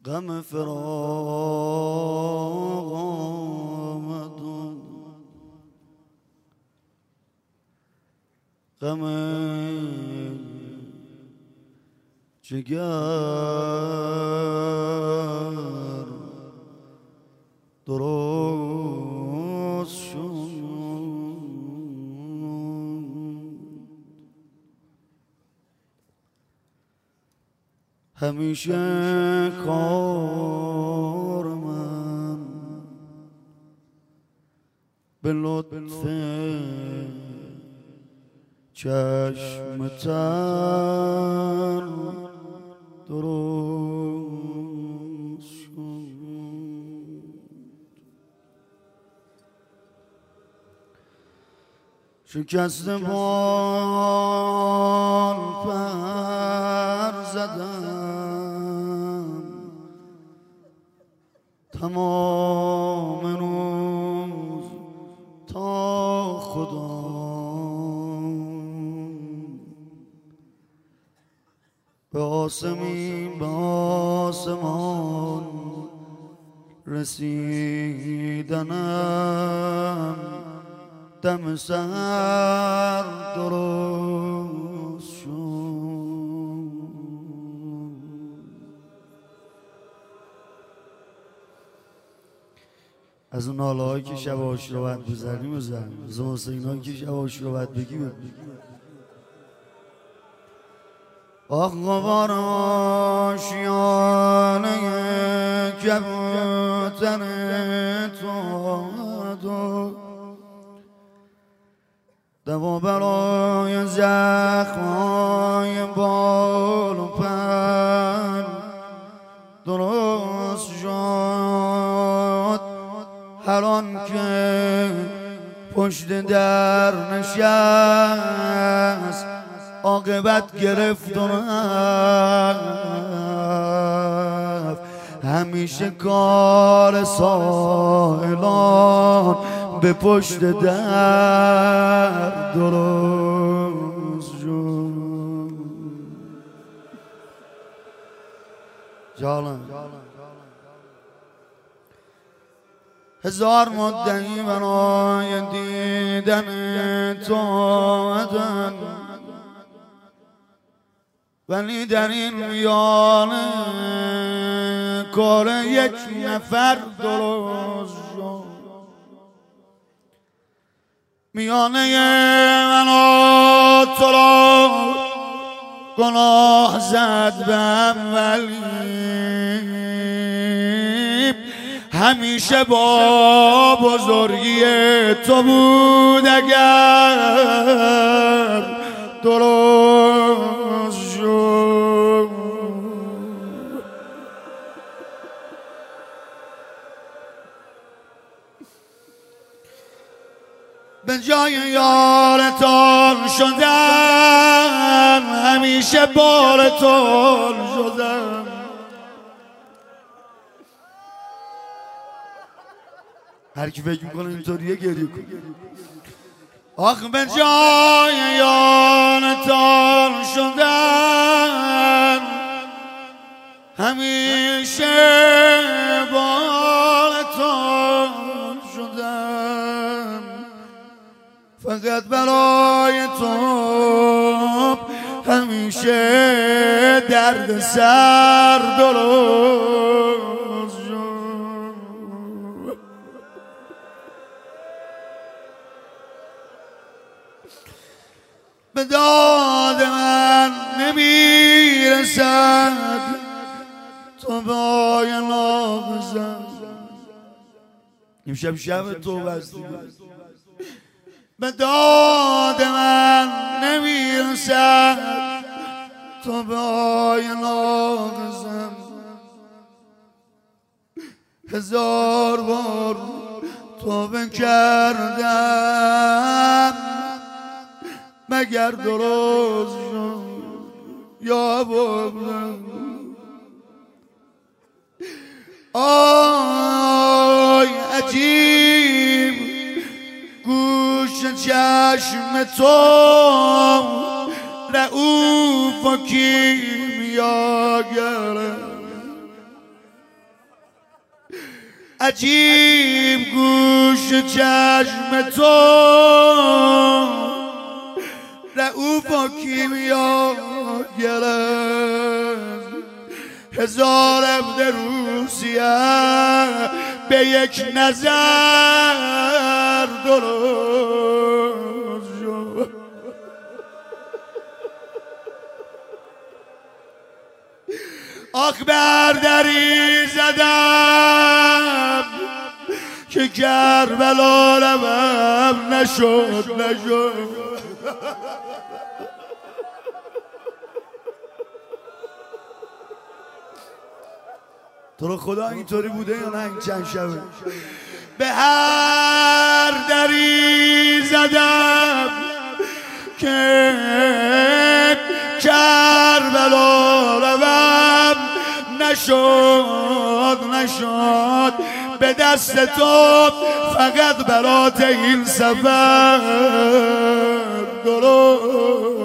غم فراق آمد و غم جگر درست شد. همیشه کار من به لطف چشم تر درست شد. شکست بال پر زدم تمام روز تا خدا به آسمان رسیدنم دم سحر درست شد. از اون ناله هایی که شب عاشورا باید بزنیم بزنیم، از اون حسین هایی که شب عاشورا باید بگیم. آخ غبار آشیانه کبوتر تو دوا برای زخمای بال و پر درست شد. هر آن که پشت در نشست عاقبت گرفت و رفت. همیشه کار سائلان به پشت در درست شد. جانم هزار مدعی برای دیدن تو آمدن، ولی در این میانه کار یک نفر درست شد. میانه من و تو را گناه زد بهم، ولی همیشه با بزرگی تو بود اگر درست شد. به جای یارتان شدم همیشه بارتان شدم. هر کی فکر میکنه اینطوریه گریه کن. آخ به جای یارتان شدم همیشه بارتان شدم. فقط برای تو همیشه درد سر درست شد. به داد من نمیرسد تو با یه ناغزم. امشب شب تو بستی. به داد من نمیرسد تو با یه ناغزم. هزار بار توبه کردم مگر درست شد یا بابا. آی عجیب گوش چشم تو رؤوف و کیمیاگره. عجیب گوش چشم تو رعوف و کیمیا گرفت هزار روسیه به یک نظر درست شد آخ بردری زدم که کربلا روم نشد تو رو خدا اینطوری بوده یا نه این چند شبه به هر دری زدم که کربلا روم نشد به دست تو فقط برات این سفر درست